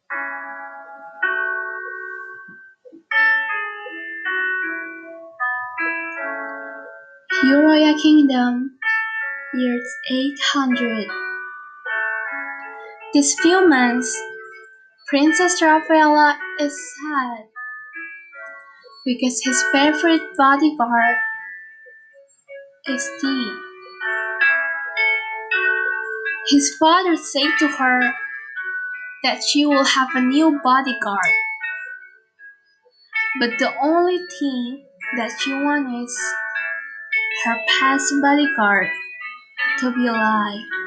Uriah Kingdom, years 800. These few months, Princess Rafaela is sad because his favorite bodyguard is Dee. His father said to her that she will have a new bodyguard, but the only thing that she wants is her past bodyguard to be alive.